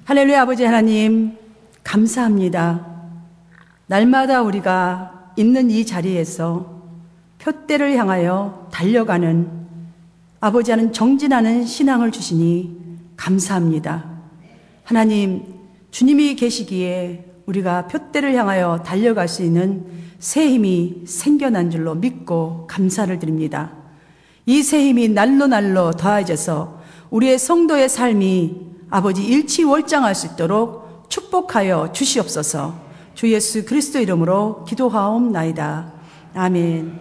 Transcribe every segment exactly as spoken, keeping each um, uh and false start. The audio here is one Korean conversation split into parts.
할렐루야. 아버지 하나님 감사합니다. 날마다 우리가 있는 이 자리에서 표대를 향하여 달려가는 아버지 하는 정진하는 신앙을 주시니 감사합니다. 하나님, 주님이 계시기에 우리가 표대를 향하여 달려갈 수 있는 새 힘이 생겨난 줄로 믿고 감사를 드립니다. 이 새 힘이 날로 날로 더해져서 우리의 성도의 삶이 아버지 일치월장할 수 있도록 축복하여 주시옵소서. 주 예수 그리스도 이름으로 기도하옵나이다. 아멘.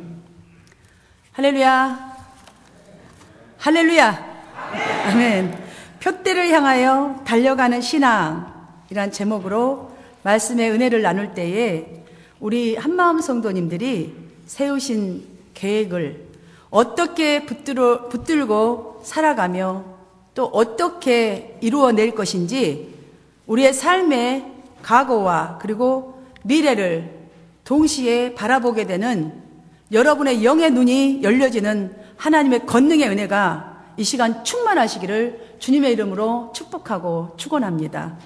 할렐루야. 할렐루야. 아멘. 표대를 향하여 달려가는 신앙이란 제목으로 말씀의 은혜를 나눌 때에 우리 한마음 성도님들이 세우신 계획을 어떻게 붙들어, 붙들고 살아가며 또 어떻게 이루어낼 것인지 우리의 삶의 과거와 그리고 미래를 동시에 바라보게 되는 여러분의 영의 눈이 열려지는 하나님의 권능의 은혜가 이 시간 충만하시기를 주님의 이름으로 축복하고 축원합니다.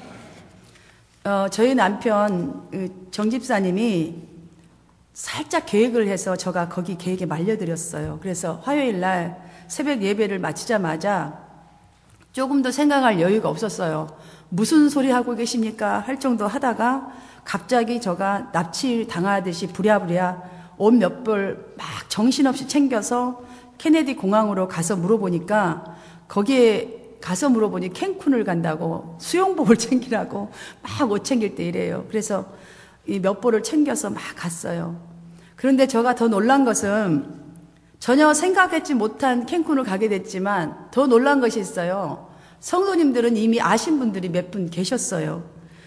어, 저희 남편 정 집사님이 살짝 계획을 해서 제가 거기 계획에 말려드렸어요. 그래서 화요일 날 새벽 예배를 마치자마자 조금 더 생각할 여유가 없었어요. 무슨 소리 하고 계십니까? 할 정도 하다가 갑자기 제가 납치 당하듯이 부랴부랴 옷 몇 벌 막 정신없이 챙겨서 케네디 공항으로 가서 물어보니까 거기에 가서 물어보니 캔쿤을 간다고 수영복을 챙기라고 막 옷 챙길 때 이래요. 그래서 이 몇 벌을 챙겨서 막 갔어요. 그런데 제가 더 놀란 것은 전혀 생각했지 못한 캔쿤을 가게 됐지만 더 놀란 것이 있어요. 성도님들은 이미 아신 분들이 몇 분 계셨어요.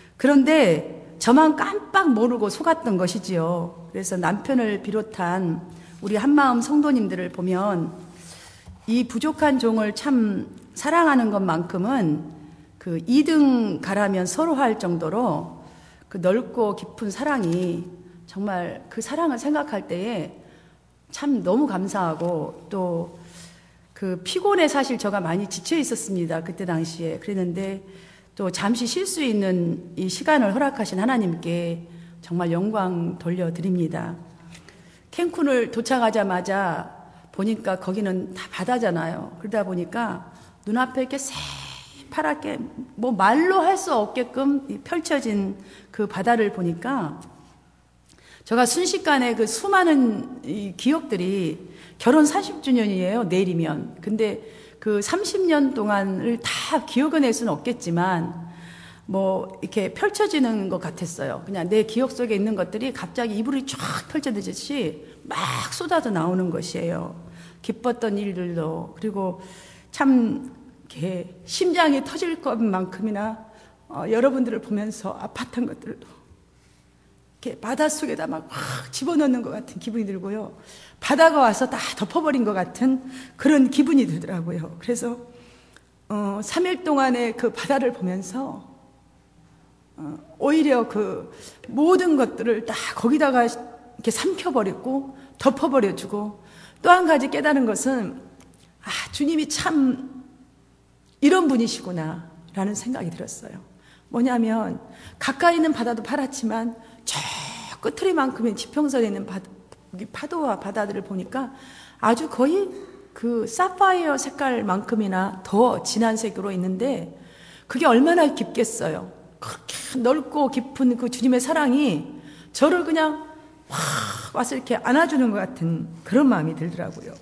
그런데 저만 깜빡 모르고 속았던 것이지요. 그래서 남편을 비롯한 우리 한마음 성도님들을 보면 이 부족한 종을 참 사랑하는 것만큼은 그 이 등 가라면 서로 할 정도로 그 넓고 깊은 사랑이 정말 그 사랑을 생각할 때에 참 너무 감사하고 또 그 피곤에 사실 제가 많이 지쳐 있었습니다. 그때 당시에. 그랬는데 또 잠시 쉴 수 있는 이 시간을 허락하신 하나님께 정말 영광 돌려드립니다. 캔쿤을 도착하자마자 보니까 거기는 다 바다잖아요. 그러다 보니까 눈앞에 이렇게 새파랗게 뭐 말로 할 수 없게끔 펼쳐진 그 바다를 보니까 제가 순식간에 그 수많은 이 기억들이 결혼 사십 주년이에요. 내일이면. 근데 그 삼십 년 동안을 다 기억해낼 수는 없겠지만 뭐 이렇게 펼쳐지는 것 같았어요. 그냥 내 기억 속에 있는 것들이 갑자기 이불이 쫙 펼쳐지듯이 막 쏟아져 나오는 것이에요. 기뻤던 일들도 그리고 참 이렇게 심장이 터질 것만큼이나 어, 여러분들을 보면서 아팠던 것들도 이렇게 바닷속에다 막 확 집어넣는 것 같은 기분이 들고요. 바다가 와서 다 덮어버린 것 같은 그런 기분이 들더라고요. 그래서 어, 삼 일 동안의 그 바다를 보면서 어, 오히려 그 모든 것들을 다 거기다가 이렇게 삼켜버리고 덮어버려주고 또 한 가지 깨달은 것은 아, 주님이 참 이런 분이시구나 라는 생각이 들었어요. 뭐냐면 가까이 있는 바다도 파랗지만 저 끝트리만큼의 지평선에 있는 바다, 파도와 바다들을 보니까 아주 거의 그 사파이어 색깔만큼이나 더 진한 색으로 있는데 그게 얼마나 깊겠어요. 그렇게 넓고 깊은 그 주님의 사랑이 저를 그냥 확 와서 이렇게 안아주는 것 같은 그런 마음이 들더라고요.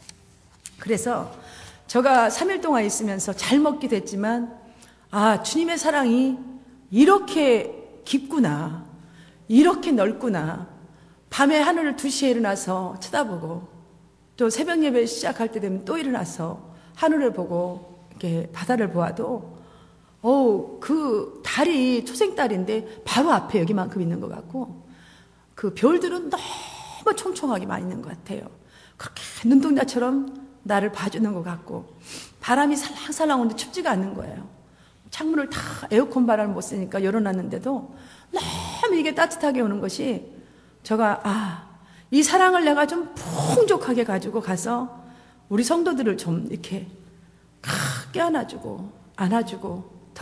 그래서 제가 삼 일 동안 있으면서 잘 먹기도 했지만 아, 주님의 사랑이 이렇게 깊구나, 이렇게 넓구나. 밤에 하늘을 두 시에 일어나서 쳐다보고 또 새벽 예배 시작할 때 되면 또 일어나서 하늘을 보고 이렇게 바다를 보아도 어우, 그 달이 초생달인데 바로 앞에 여기만큼 있는 것 같고 그 별들은 너무 총총하게 많이 있는 것 같아요. 그렇게 눈동자처럼 나를 봐주는 것 같고 바람이 살랑살랑 오는데 춥지가 않는 거예요. 창문을 다 에어컨 바람을 못 쓰니까 열어놨는데도 너무 이게 따뜻하게 오는 것이 제가 아, 이 사랑을 내가 좀 풍족하게 가지고 가서 우리 성도들을 좀 이렇게 쫙 껴안아주고 안아주고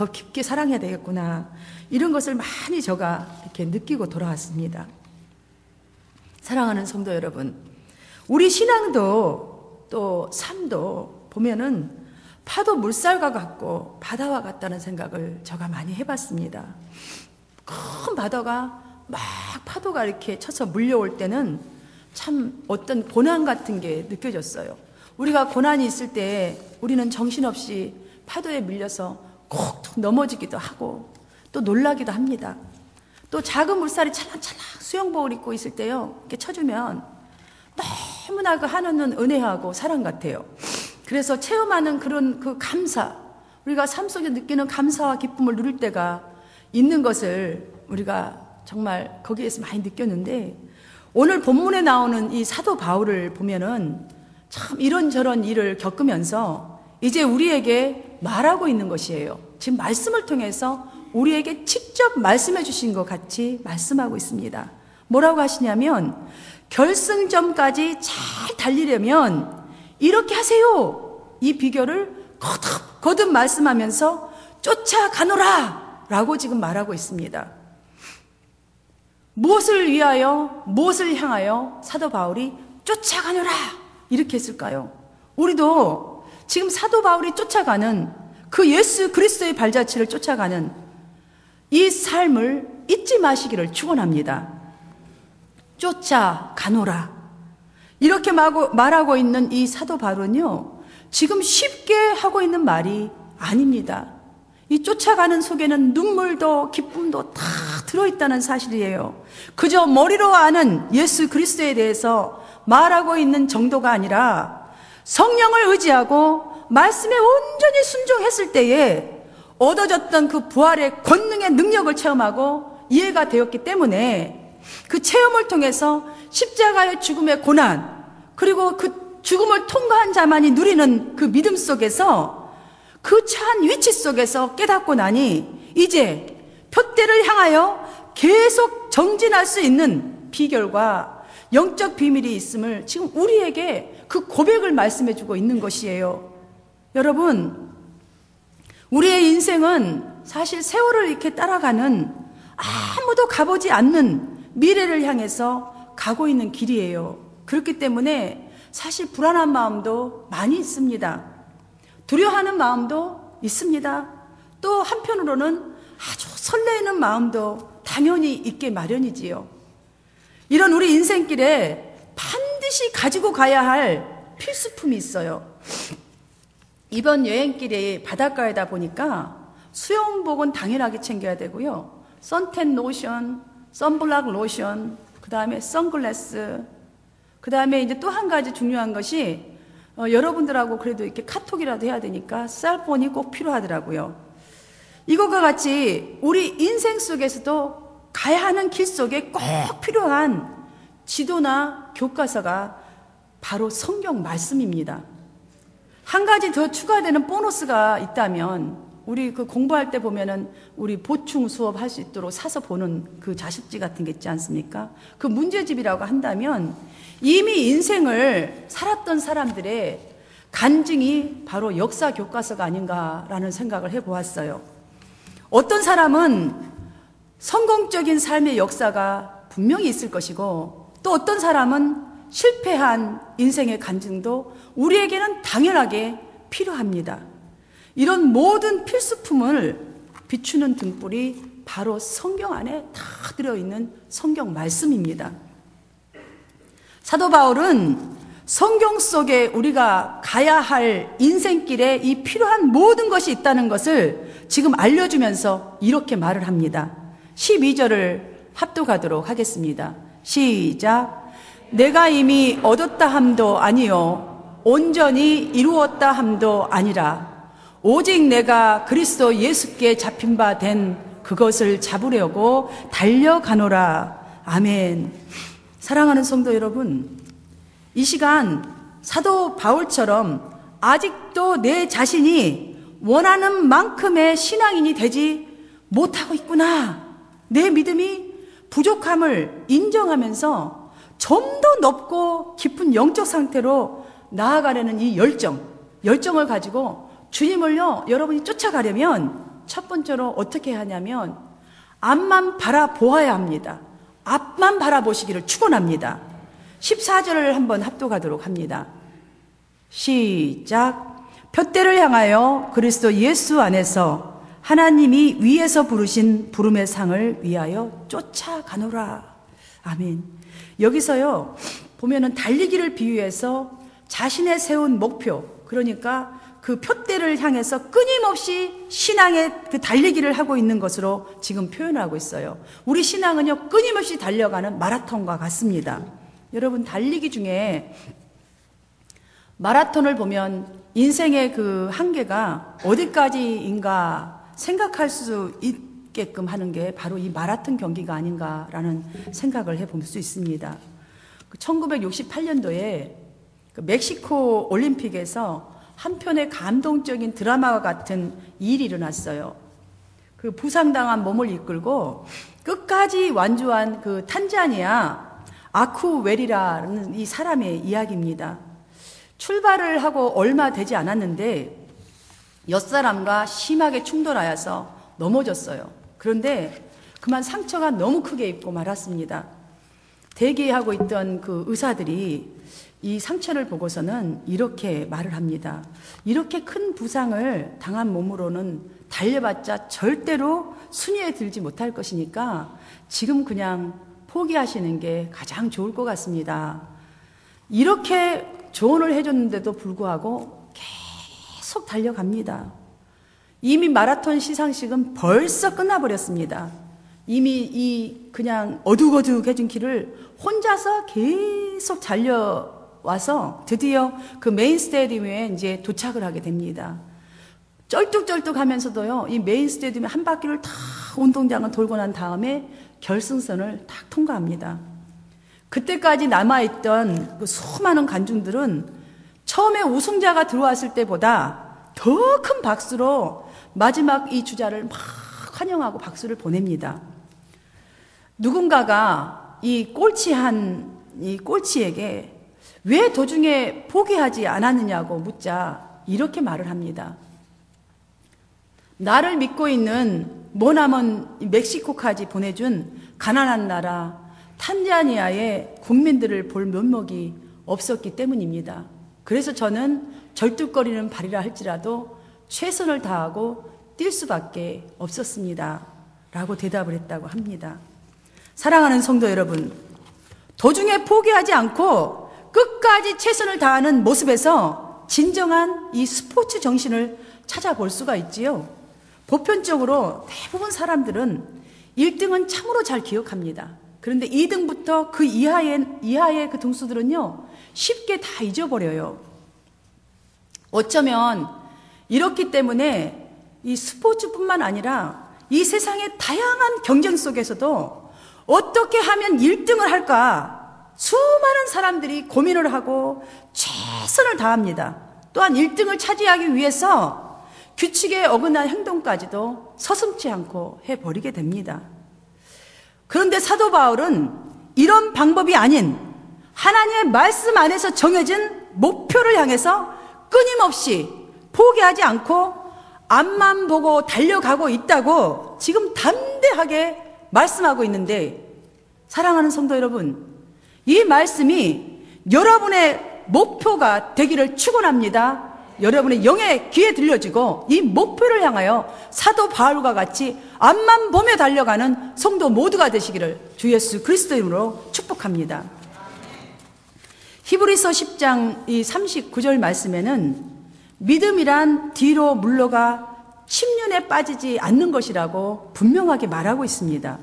더 깊게 사랑해야 되겠구나. 이런 것을 많이 제가 이렇게 느끼고 돌아왔습니다. 사랑하는 성도 여러분, 우리 신앙도 또 삶도 보면은 파도 물살과 같고 바다와 같다는 생각을 제가 많이 해봤습니다. 큰 바다가 막 파도가 이렇게 쳐서 물려올 때는 참 어떤 고난 같은 게 느껴졌어요. 우리가 고난이 있을 때 우리는 정신없이 파도에 밀려서 콕 넘어지기도 하고 또 놀라기도 합니다. 또 작은 물살이 찰랑찰랑 수영복을 입고 있을 때요, 이렇게 쳐주면 너무나 그 하늘은 은혜하고 사랑 같아요. 그래서 체험하는 그런 그 감사, 우리가 삶 속에 느끼는 감사와 기쁨을 누릴 때가 있는 것을 우리가 정말 거기에서 많이 느꼈는데, 오늘 본문에 나오는 이 사도 바울을 보면은 참 이런저런 일을 겪으면서 이제 우리에게 말하고 있는 것이에요. 지금 말씀을 통해서 우리에게 직접 말씀해 주신 것 같이 말씀하고 있습니다. 뭐라고 하시냐면, 결승점까지 잘 달리려면 이렇게 하세요. 이 비결을 거듭 거듭 말씀하면서 쫓아가노라 라고 지금 말하고 있습니다. 무엇을 위하여, 무엇을 향하여 사도 바울이 쫓아가노라 이렇게 했을까요? 우리도 지금 사도 바울이 쫓아가는 그 예수 그리스도의 발자취를 쫓아가는 이 삶을 잊지 마시기를 축원합니다. 쫓아가노라 이렇게 말하고 있는 이 사도 바울은요, 지금 쉽게 하고 있는 말이 아닙니다. 이 쫓아가는 속에는 눈물도 기쁨도 다 들어있다는 사실이에요. 그저 머리로 아는 예수 그리스도에 대해서 말하고 있는 정도가 아니라 성령을 의지하고 말씀에 온전히 순종했을 때에 얻어졌던 그 부활의 권능의 능력을 체험하고 이해가 되었기 때문에 그 체험을 통해서 십자가의 죽음의 고난, 그리고 그 죽음을 통과한 자만이 누리는 그 믿음 속에서, 그 처한 위치 속에서 깨닫고 나니 이제 표대를 향하여 계속 정진할 수 있는 비결과 영적 비밀이 있음을 지금 우리에게 그 고백을 말씀해 주고 있는 것이에요. 여러분, 우리의 인생은 사실 세월을 이렇게 따라가는, 아무도 가보지 않는 미래를 향해서 가고 있는 길이에요. 그렇기 때문에 사실 불안한 마음도 많이 있습니다. 두려워하는 마음도 있습니다. 또 한편으로는 아주 설레이는 마음도 당연히 있게 마련이지요. 이런 우리 인생길에 반드시 가지고 가야 할 필수품이 있어요. 이번 여행길에 바닷가에다 보니까 수영복은 당연하게 챙겨야 되고요. 선텐 로션, 선블락 로션, 그 다음에 선글라스, 그 다음에 이제 또 한 가지 중요한 것이 어, 여러분들하고 그래도 이렇게 카톡이라도 해야 되니까 셀폰이 꼭 필요하더라고요. 이것과 같이 우리 인생 속에서도 가야 하는 길 속에 꼭 필요한 지도나 교과서가 바로 성경 말씀입니다. 한 가지 더 추가되는 보너스가 있다면, 우리 그 공부할 때 보면은 우리 보충 수업 할 수 있도록 사서 보는 그 자습지 같은 게 있지 않습니까? 그 문제집이라고 한다면 이미 인생을 살았던 사람들의 간증이 바로 역사 교과서가 아닌가라는 생각을 해보았어요. 어떤 사람은 성공적인 삶의 역사가 분명히 있을 것이고, 또 어떤 사람은 실패한 인생의 간증도 우리에게는 당연하게 필요합니다. 이런 모든 필수품을 비추는 등불이 바로 성경 안에 다 들어있는 성경 말씀입니다. 사도 바울은 성경 속에 우리가 가야 할 인생길에 이 필요한 모든 것이 있다는 것을 지금 알려주면서 이렇게 말을 합니다. 십이 절을 합독하도록 하겠습니다. 시작. 내가 이미 얻었다 함도 아니요 온전히 이루었다 함도 아니라 오직 내가 그리스도 예수께 잡힌 바 된 그것을 잡으려고 달려가노라. 아멘. 사랑하는 성도 여러분, 이 시간 사도 바울처럼 아직도 내 자신이 원하는 만큼의 신앙인이 되지 못하고 있구나, 내 믿음이 부족함을 인정하면서 좀 더 높고 깊은 영적 상태로 나아가려는 이 열정, 열정을 가지고 주님을요, 여러분이 쫓아가려면 첫 번째로 어떻게 하냐면 앞만 바라보아야 합니다. 앞만 바라보시기를 축원합니다. 십사 절을 한번 합독하도록 합니다. 시작. 푯대를 향하여 그리스도 예수 안에서 하나님이 위에서 부르신 부름의 상을 위하여 쫓아가노라. 아멘. 여기서요 보면은 달리기를 비유해서 자신의 세운 목표, 그러니까 그 푯대를 향해서 끊임없이 신앙의 그 달리기를 하고 있는 것으로 지금 표현하고 있어요. 우리 신앙은요 끊임없이 달려가는 마라톤과 같습니다. 여러분, 달리기 중에 마라톤을 보면 인생의 그 한계가 어디까지인가 생각할 수 있게끔 하는 게 바로 이 마라톤 경기가 아닌가라는 생각을 해볼 수 있습니다. 천구백육십팔 년도에 그 멕시코 올림픽에서 한 편의 감동적인 드라마와 같은 일이 일어났어요. 그 부상당한 몸을 이끌고 끝까지 완주한 그 탄자니아 아쿠웰이라는 이 사람의 이야기입니다. 출발을 하고 얼마 되지 않았는데 옆사람과 심하게 충돌하여서 넘어졌어요. 그런데 그만 상처가 너무 크게 입고 말았습니다. 대기하고 있던 그 의사들이 이 상처를 보고서는 이렇게 말을 합니다. 이렇게 큰 부상을 당한 몸으로는 달려봤자 절대로 순위에 들지 못할 것이니까 지금 그냥 포기하시는 게 가장 좋을 것 같습니다. 이렇게 조언을 해줬는데도 불구하고 계속 달려갑니다. 이미 마라톤 시상식은 벌써 끝나버렸습니다. 이미 이 그냥 어둑어둑해진 길을 혼자서 계속 달려와서 드디어 그 메인 스테디움에 이제 도착을 하게 됩니다. 쩔뚝쩔뚝 하면서도요, 이 메인 스테디움의 한 바퀴를 다 운동장을 돌고 난 다음에 결승선을 딱 통과합니다. 그때까지 남아있던 그 수많은 관중들은 처음에 우승자가 들어왔을 때보다 더 큰 박수로 마지막 이 주자를 막 환영하고 박수를 보냅니다. 누군가가 이 꼴찌한 이 꼴찌에게 왜 도중에 포기하지 않았느냐고 묻자 이렇게 말을 합니다. 나를 믿고 있는 머나먼 멕시코까지 보내준 가난한 나라 탄자니아의 국민들을 볼 면목이 없었기 때문입니다. 그래서 저는 절뚝거리는 발이라 할지라도 최선을 다하고 뛸 수밖에 없었습니다. 라고 대답을 했다고 합니다. 사랑하는 성도 여러분, 도중에 포기하지 않고 끝까지 최선을 다하는 모습에서 진정한 이 스포츠 정신을 찾아볼 수가 있지요. 보편적으로 대부분 사람들은 일 등은 참으로 잘 기억합니다. 그런데 이 등부터 그 이하의, 이하의 그 등수들은요, 쉽게 다 잊어버려요. 어쩌면 이렇기 때문에 이 스포츠뿐만 아니라 이 세상의 다양한 경쟁 속에서도 어떻게 하면 일 등을 할까 수많은 사람들이 고민을 하고 최선을 다합니다. 또한 일 등을 차지하기 위해서 규칙에 어긋난 행동까지도 서슴지 않고 해버리게 됩니다. 그런데 사도 바울은 이런 방법이 아닌 하나님의 말씀 안에서 정해진 목표를 향해서 끊임없이 포기하지 않고 앞만 보고 달려가고 있다고 지금 담대하게 말씀하고 있는데, 사랑하는 성도 여러분, 이 말씀이 여러분의 목표가 되기를 축원합니다. 여러분의 영의 귀에 들려지고 이 목표를 향하여 사도 바울과 같이 앞만 보며 달려가는 성도 모두가 되시기를 주 예수 그리스도 이름으로 축복합니다. 히브리서 십 장 이 삼십구 절 말씀에는 믿음이란 뒤로 물러가 침륜에 빠지지 않는 것이라고 분명하게 말하고 있습니다.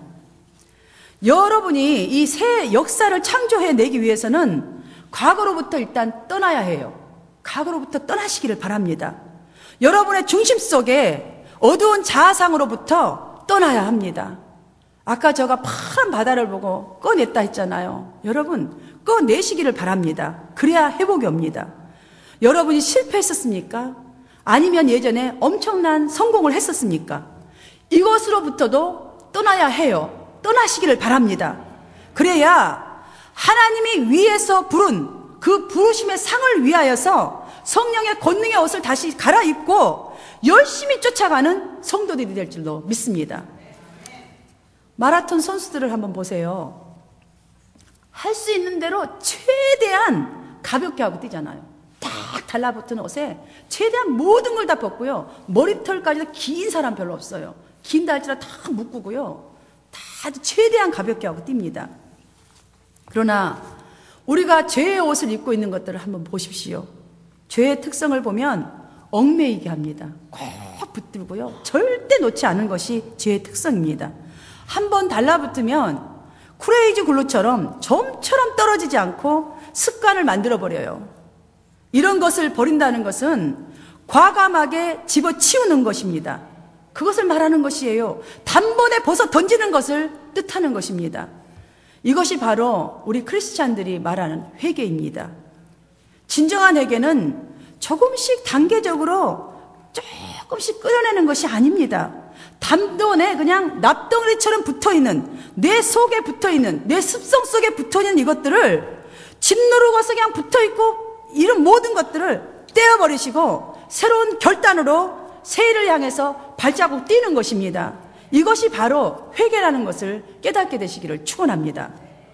여러분이 이 새 역사를 창조해내기 위해서는 과거로부터 일단 떠나야 해요. 과거로부터 떠나시기를 바랍니다. 여러분의 중심 속에 어두운 자아상으로부터 떠나야 합니다. 아까 제가 파란 바다를 보고 꺼냈다 했잖아요. 여러분, 꺼내시기를 바랍니다. 그래야 회복이 옵니다. 여러분이 실패했었습니까? 아니면 예전에 엄청난 성공을 했었습니까? 이것으로부터도 떠나야 해요. 떠나시기를 바랍니다. 그래야 하나님이 위에서 부른 그 부르심의 상을 위하여서 성령의 권능의 옷을 다시 갈아입고 열심히 쫓아가는 성도들이 될 줄로 믿습니다. 마라톤 선수들을 한번 보세요. 할 수 있는 대로 최대한 가볍게 하고 뛰잖아요. 딱 달라붙은 옷에 최대한 모든 걸 다 벗고요. 머리털까지도 긴 사람 별로 없어요. 긴 달지라 다 묶고요. 다 아주 최대한 가볍게 하고 뜁니다. 그러나 우리가 죄의 옷을 입고 있는 것들을 한번 보십시오. 죄의 특성을 보면 얽매이게 합니다. 꼭 붙들고요. 절대 놓지 않은 것이 죄의 특성입니다. 한번 달라붙으면 크레이지 글루처럼 점처럼 떨어지지 않고 습관을 만들어버려요. 이런 것을 버린다는 것은 과감하게 집어치우는 것입니다. 그것을 말하는 것이에요. 단번에 벗어 던지는 것을 뜻하는 것입니다. 이것이 바로 우리 크리스찬들이 말하는 회개입니다. 진정한 회개는 조금씩 단계적으로 조금씩 끌어내는 것이 아닙니다. 단번에 그냥 납덩어리처럼 붙어있는, 내 속에 붙어있는, 내 습성 속에 붙어있는 이것들을 짓누르고서 그냥 붙어있고 이런 모든 것들을 떼어버리시고 새로운 결단으로 새해를 향해서 발자국 뛰는 것입니다. 이것이 바로 회개라는 것을 깨닫게 되시기를 축원합니다.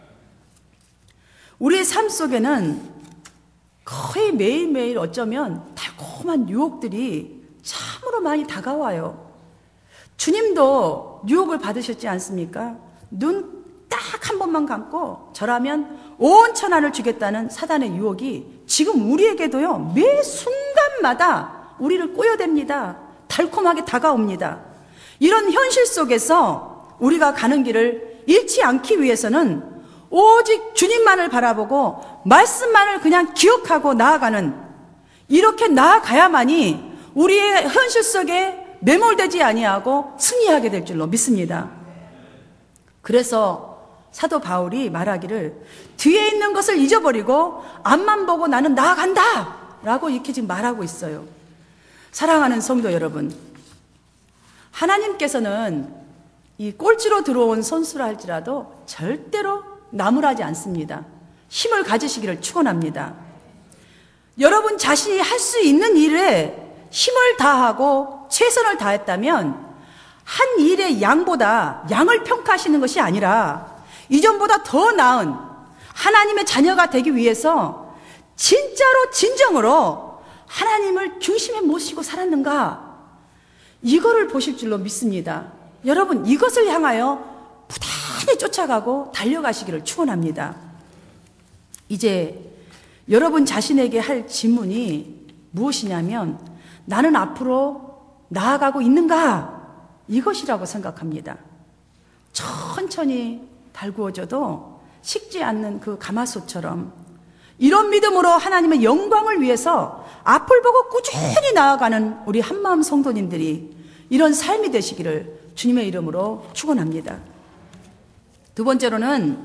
우리의 삶 속에는 거의 매일매일 어쩌면 달콤한 유혹들이 참으로 많이 다가와요. 주님도 유혹을 받으셨지 않습니까? 눈 딱 한 번만 감고 저라면 온 천하를 주겠다는 사단의 유혹이 지금 우리에게도요, 매 순간마다 우리를 꼬여댑니다. 달콤하게 다가옵니다. 이런 현실 속에서 우리가 가는 길을 잃지 않기 위해서는 오직 주님만을 바라보고 말씀만을 그냥 기억하고 나아가는, 이렇게 나아가야만이 우리의 현실 속에 매몰되지 아니하고 승리하게 될 줄로 믿습니다. 그래서 사도 바울이 말하기를 뒤에 있는 것을 잊어버리고 앞만 보고 나는 나아간다 라고 이렇게 지금 말하고 있어요. 사랑하는 성도 여러분, 하나님께서는 이 꼴찌로 들어온 선수라 할지라도 절대로 나무라지 않습니다. 힘을 가지시기를 축원합니다. 여러분 자신이 할 수 있는 일에 힘을 다하고 최선을 다했다면 한 일의 양보다 양을 평가하시는 것이 아니라 이전보다 더 나은 하나님의 자녀가 되기 위해서 진짜로 진정으로 하나님을 중심에 모시고 살았는가, 이거를 보실 줄로 믿습니다. 여러분 이것을 향하여 부단히 쫓아가고 달려가시기를 축원합니다. 이제 여러분 자신에게 할 질문이 무엇이냐면 나는 앞으로 나아가고 있는가, 이것이라고 생각합니다. 천천히 달구어져도 식지 않는 그 가마솥처럼 이런 믿음으로 하나님의 영광을 위해서 앞을 보고 꾸준히 나아가는 우리 한마음 성도님들이 이런 삶이 되시기를 주님의 이름으로 축원합니다. 두 번째로는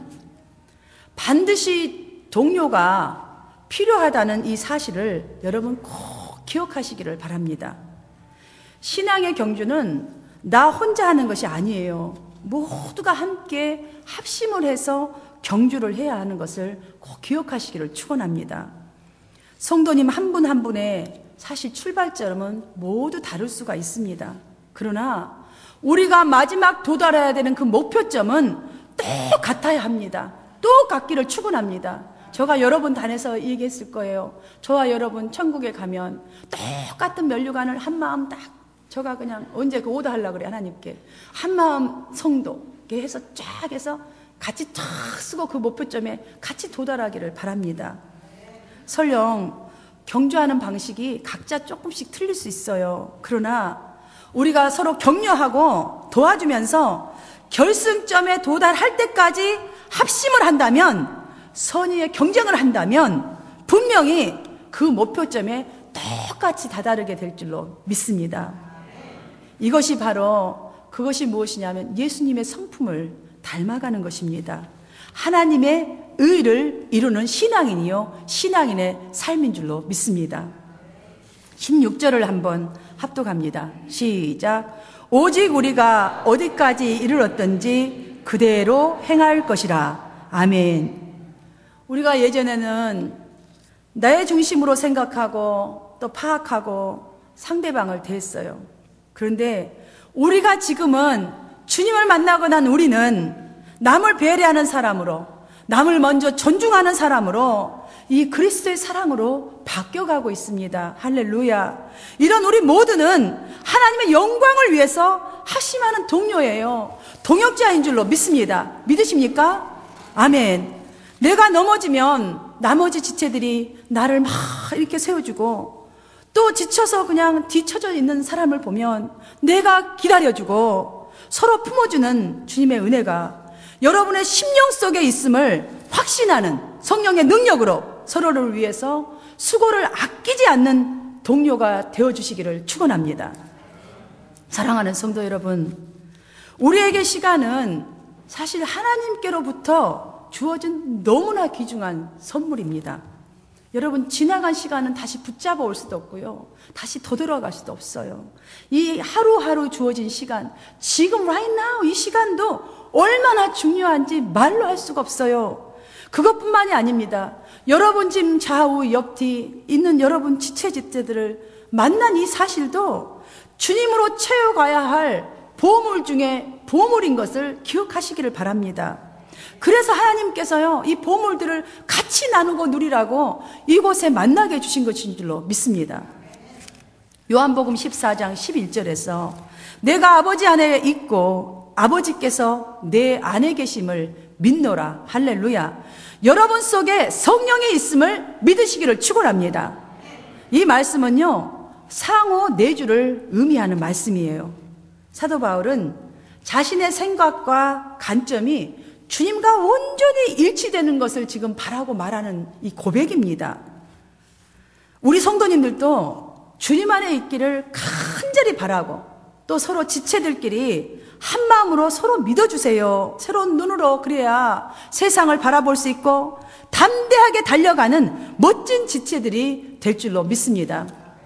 반드시 동료가 필요하다는 이 사실을 여러분 꼭 기억하시기를 바랍니다. 신앙의 경주는 나 혼자 하는 것이 아니에요. 모두가 함께 합심을 해서 경주를 해야 하는 것을 꼭 기억하시기를 축원합니다. 성도님 한 분 한 분의 사실 출발점은 모두 다를 수가 있습니다. 그러나 우리가 마지막 도달해야 되는 그 목표점은 똑같아야 합니다. 똑같기를 축원합니다. 제가 여러분 단에서 얘기했을 거예요. 저와 여러분 천국에 가면 똑같은 면류관을 한 마음 딱, 제가 그냥 언제 그 오다 하려고 그래, 하나님께. 한 마음 성도, 이렇게 해서 쫙 해서 같이 탁 쓰고 그 목표점에 같이 도달하기를 바랍니다. 설령 경주하는 방식이 각자 조금씩 틀릴 수 있어요. 그러나 우리가 서로 격려하고 도와주면서 결승점에 도달할 때까지 합심을 한다면, 선의의 경쟁을 한다면 분명히 그 목표점에 똑같이 다다르게 될 줄로 믿습니다. 이것이 바로 그것이 무엇이냐면 예수님의 성품을 닮아가는 것입니다. 하나님의 의를 이루는 신앙인이요 신앙인의 삶인 줄로 믿습니다. 십육 절을 한번 합독합니다. 시작. 오직 우리가 어디까지 이르렀든지 그대로 행할 것이라. 아멘. 우리가 예전에는 나의 중심으로 생각하고 또 파악하고 상대방을 대했어요. 그런데 우리가 지금은 주님을 만나고 난 우리는 남을 배려하는 사람으로, 남을 먼저 존중하는 사람으로, 이 그리스도의 사랑으로 바뀌어가고 있습니다. 할렐루야. 이런 우리 모두는 하나님의 영광을 위해서 하심하는 동료예요. 동역자인 줄로 믿습니다. 믿으십니까? 아멘. 내가 넘어지면 나머지 지체들이 나를 막 이렇게 세워주고, 또 지쳐서 그냥 뒤처져 있는 사람을 보면 내가 기다려주고, 서로 품어주는 주님의 은혜가 여러분의 심령 속에 있음을 확신하는 성령의 능력으로 서로를 위해서 수고를 아끼지 않는 동료가 되어주시기를 축원합니다. 사랑하는 성도 여러분, 우리에게 시간은 사실 하나님께로부터 주어진 너무나 귀중한 선물입니다. 여러분, 지나간 시간은 다시 붙잡아 올 수도 없고요, 다시 되돌아갈 수도 없어요. 이 하루하루 주어진 시간, 지금 right now 이 시간도 얼마나 중요한지 말로 할 수가 없어요. 그것뿐만이 아닙니다. 여러분 집 좌우 옆뒤 있는 여러분 지체지체들을 만난 이 사실도 주님으로 채워가야 할 보물 중에 보물인 것을 기억하시기를 바랍니다. 그래서 하나님께서요, 이 보물들을 같이 나누고 누리라고 이곳에 만나게 해주신 것인 줄로 믿습니다. 요한복음 십사 장 십일 절에서 내가 아버지 안에 있고 아버지께서 내 안에 계심을 믿노라. 할렐루야. 여러분 속에 성령이 있음을 믿으시기를 축원합니다. 이 말씀은요, 상호 내주를 의미하는 말씀이에요. 사도 바울은 자신의 생각과 관점이 주님과 온전히 일치되는 것을 지금 바라고 말하는 이 고백입니다. 우리 성도님들도 주님 안에 있기를 간절히 바라고, 또 서로 지체들끼리 한 마음으로 서로 믿어주세요. 새로운 눈으로, 그래야 세상을 바라볼 수 있고 담대하게 달려가는 멋진 지체들이 될 줄로 믿습니다.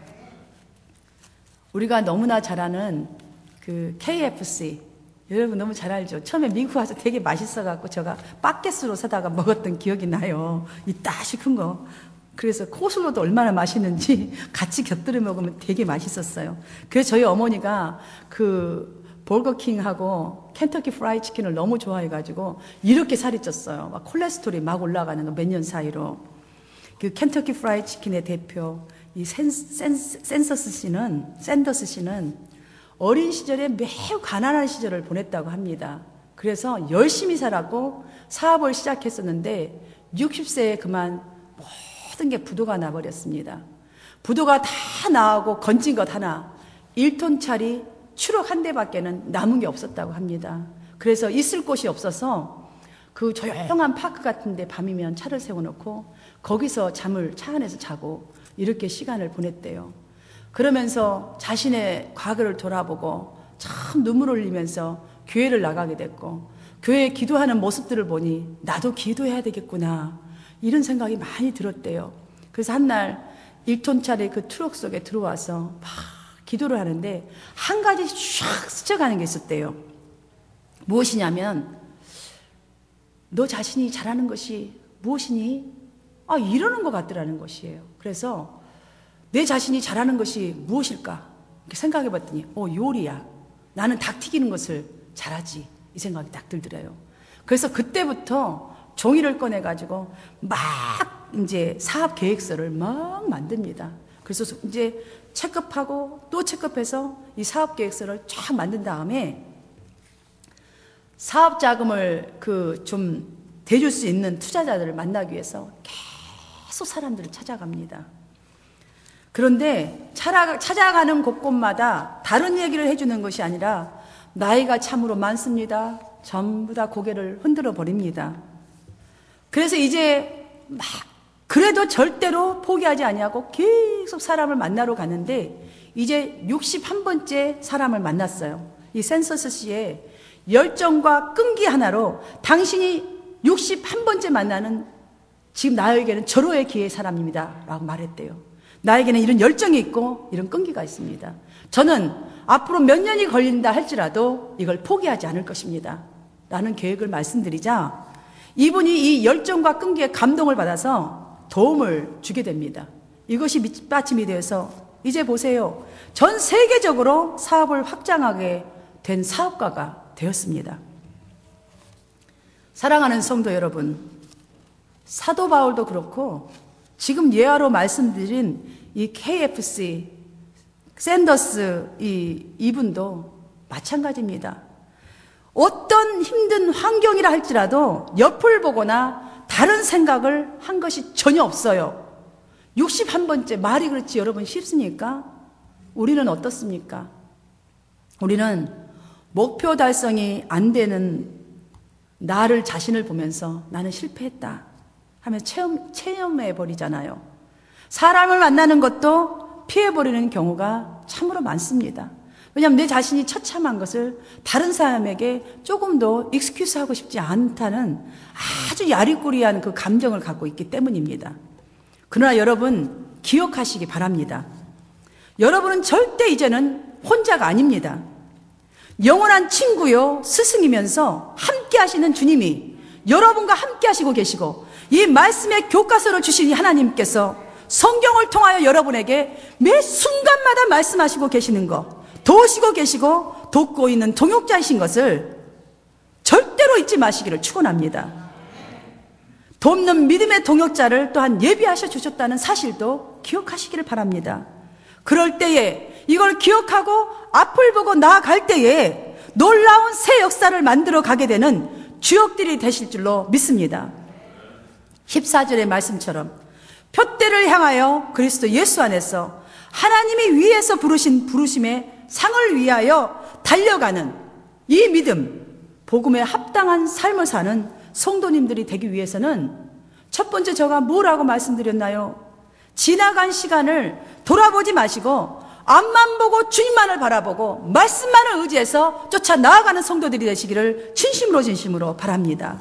우리가 너무나 잘 아는 그 케이에프씨, 여러분 너무 잘 알죠? 처음에 미국 와서 되게 맛있어갖고 제가 바켓으로 사다가 먹었던 기억이 나요. 이 따시 큰 거. 그래서 코슬로도 얼마나 맛있는지 같이 곁들여 먹으면 되게 맛있었어요. 그래서 저희 어머니가 그 버거킹하고 켄터키 프라이 치킨을 너무 좋아해가지고 이렇게 살이 쪘어요. 막 콜레스테롤이 막 올라가는 몇 년 사이로. 그 켄터키 프라이 치킨의 대표 이 센, 센, 샌더스 씨는 샌더스 씨는 어린 시절에 매우 가난한 시절을 보냈다고 합니다. 그래서 열심히 살았고 사업을 시작했었는데 육십 세에 그만 모든 게 부도가 나버렸습니다. 부도가 다 나오고 건진 것 하나, 일 톤짜리 추럭 한 대밖에는 남은 게 없었다고 합니다. 그래서 있을 곳이 없어서 그 조용한 파크 같은 데 밤이면 차를 세워놓고 거기서 잠을 차 안에서 자고 이렇게 시간을 보냈대요. 그러면서 자신의 과거를 돌아보고 참 눈물 흘리면서 교회를 나가게 됐고, 교회에 기도하는 모습들을 보니 나도 기도해야 되겠구나, 이런 생각이 많이 들었대요. 그래서 한날 일 톤짜리 그 트럭 속에 들어와서 막 기도를 하는데 한 가지 샥 스쳐가는 게 있었대요. 무엇이냐면, 너 자신이 잘하는 것이 무엇이니? 아, 이러는 것 같더라는 것이에요. 그래서 내 자신이 잘하는 것이 무엇일까? 이렇게 생각해 봤더니, 어, 요리야. 나는 닭 튀기는 것을 잘하지. 이 생각이 딱 들더래요. 그래서 그때부터 종이를 꺼내가지고 막 이제 사업 계획서를 막 만듭니다. 그래서 이제 체크하고 또 체크해서 이 사업 계획서를 쫙 만든 다음에 사업 자금을 그 좀 대줄 수 있는 투자자들을 만나기 위해서 계속 사람들을 찾아갑니다. 그런데 찾아가는 곳곳마다 다른 얘기를 해주는 것이 아니라 나이가 참으로 많습니다. 전부 다 고개를 흔들어 버립니다. 그래서 이제 막 그래도 절대로 포기하지 아니하고 계속 사람을 만나러 가는데 이제 육십일 번째 사람을 만났어요. 이 샌더스 씨의 열정과 끈기 하나로 당신이 육십일 번째 만나는 지금 나에게는 절호의 기회의 사람입니다 라고 말했대요. 나에게는 이런 열정이 있고 이런 끈기가 있습니다. 저는 앞으로 몇 년이 걸린다 할지라도 이걸 포기하지 않을 것입니다 라는 계획을 말씀드리자, 이분이 이 열정과 끈기에 감동을 받아서 도움을 주게 됩니다. 이것이 밑받침이 되어서 이제 보세요. 전 세계적으로 사업을 확장하게 된 사업가가 되었습니다. 사랑하는 성도 여러분, 사도 바울도 그렇고 지금 예화로 말씀드린 이 케이에프씨 샌더스 이 이분도 마찬가지입니다. 어떤 힘든 환경이라 할지라도 옆을 보거나 다른 생각을 한 것이 전혀 없어요. 육십일 번째 말이 그렇지 여러분 쉽습니까? 우리는 어떻습니까? 우리는 목표 달성이 안 되는 나를 자신을 보면서 나는 실패했다 하며 체험, 체험해 버리잖아요. 사람을 만나는 것도 피해버리는 경우가 참으로 많습니다. 왜냐하면 내 자신이 처참한 것을 다른 사람에게 조금 더 익스큐스 하고 싶지 않다는 아주 야리꾸리한 그 감정을 갖고 있기 때문입니다. 그러나 여러분 기억하시기 바랍니다. 여러분은 절대 이제는 혼자가 아닙니다. 영원한 친구요 스승이면서 함께 하시는 주님이 여러분과 함께 하시고 계시고 이 말씀의 교과서를 주신 이 하나님께서 성경을 통하여 여러분에게 매 순간마다 말씀하시고 계시는 것, 도우시고 계시고 돕고 있는 동역자이신 것을 절대로 잊지 마시기를 축원합니다. 돕는 믿음의 동역자를 또한 예비하셔 주셨다는 사실도 기억하시기를 바랍니다. 그럴 때에 이걸 기억하고 앞을 보고 나아갈 때에 놀라운 새 역사를 만들어 가게 되는 주역들이 되실 줄로 믿습니다. 십사 절의 말씀처럼 표대를 향하여 그리스도 예수 안에서 하나님이 위에서 부르신 부르심의 상을 위하여 달려가는 이 믿음, 복음에 합당한 삶을 사는 성도님들이 되기 위해서는 첫 번째 제가 뭐라고 말씀드렸나요? 지나간 시간을 돌아보지 마시고 앞만 보고 주님만을 바라보고 말씀만을 의지해서 쫓아 나아가는 성도들이 되시기를 진심으로 진심으로 바랍니다.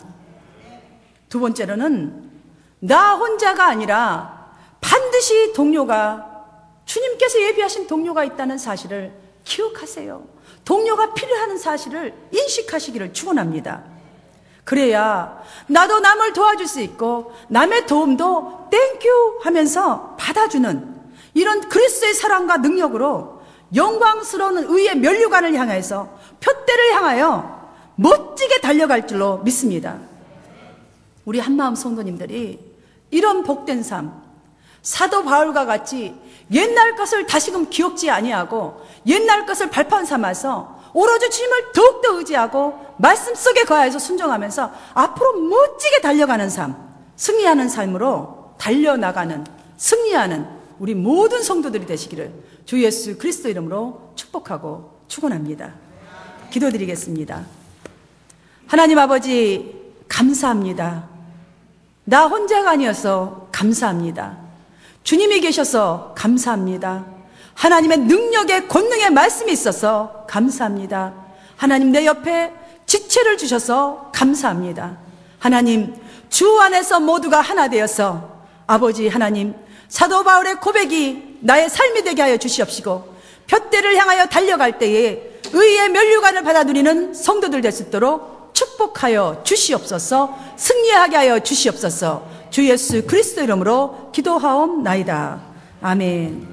두 번째로는 나 혼자가 아니라 반드시 동료가 주님께서 예비하신 동료가 있다는 사실을 기억하세요. 동료가 필요한 사실을 인식하시기를 축원합니다. 그래야 나도 남을 도와줄 수 있고 남의 도움도 땡큐 하면서 받아주는 이런 그리스도의 사랑과 능력으로 영광스러운 의의 면류관을 향해서 표대를 향하여 멋지게 달려갈 줄로 믿습니다. 우리 한마음 성도님들이 이런 복된 삶, 사도 바울과 같이 옛날 것을 다시금 기억지 아니하고 옛날 것을 발판 삼아서 오로지 주님을 더욱더 의지하고 말씀 속에 거하여서 순종하면서 앞으로 멋지게 달려가는 삶, 승리하는 삶으로 달려나가는, 승리하는 우리 모든 성도들이 되시기를 주 예수 그리스도 이름으로 축복하고 축원합니다. 기도드리겠습니다. 하나님 아버지 감사합니다. 나 혼자가 아니어서 감사합니다. 주님이 계셔서 감사합니다. 하나님의 능력의 권능의 말씀이 있어서 감사합니다. 하나님 내 옆에 지체를 주셔서 감사합니다. 하나님 주 안에서 모두가 하나 되어서 아버지 하나님 사도 바울의 고백이 나의 삶이 되게 하여 주시옵시고 표대를 향하여 달려갈 때에 의의 면류관을 받아 누리는 성도들 될 수 있도록 축복하여 주시옵소서. 승리하게 하여 주시옵소서. 주 예수 그리스도 이름으로 기도하옵나이다. 아멘.